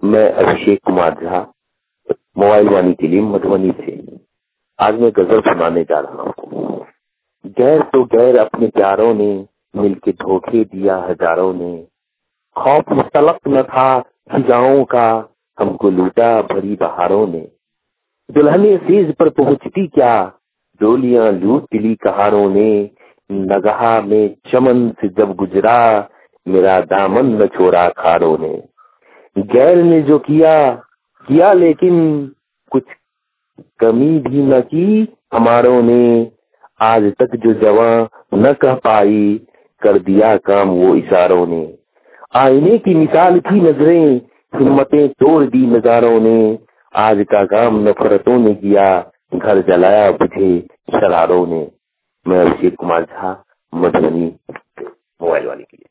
मैं अभिषेक कुमार झा, मोबाइल वाणी के लिए मधुबनी से। आज मैं गजल सुनाने जा रहा हूँ। गैर तो गैर अपने प्यारों ने, मिलके धोखे दिया हजारों ने। खौफ मुस्तलक न था फिजाओं का, हमको लूटा भरी बहारों ने। दुल्हने सेज पर पहुंचती क्या, डोलियां लूट ली कहारों ने। नगहा में चमन से जब गुजरा, मेरा दामन न छोड़ा खारों ने। गैर ने जो किया किया, लेकिन कुछ कमी भी न की हमारों ने। आज तक जो जवां न कह पाई, कर दिया काम वो इशारों ने। आईने की मिसाल थी नजरें, हिम्मतें तोड़ दी नजारों ने। आज का काम नफरतों ने किया, घर जलाया बुझे शरारों ने। मैं अभिषेक कुमार झा, मधुबनी, मोबाइल वाली के लिए।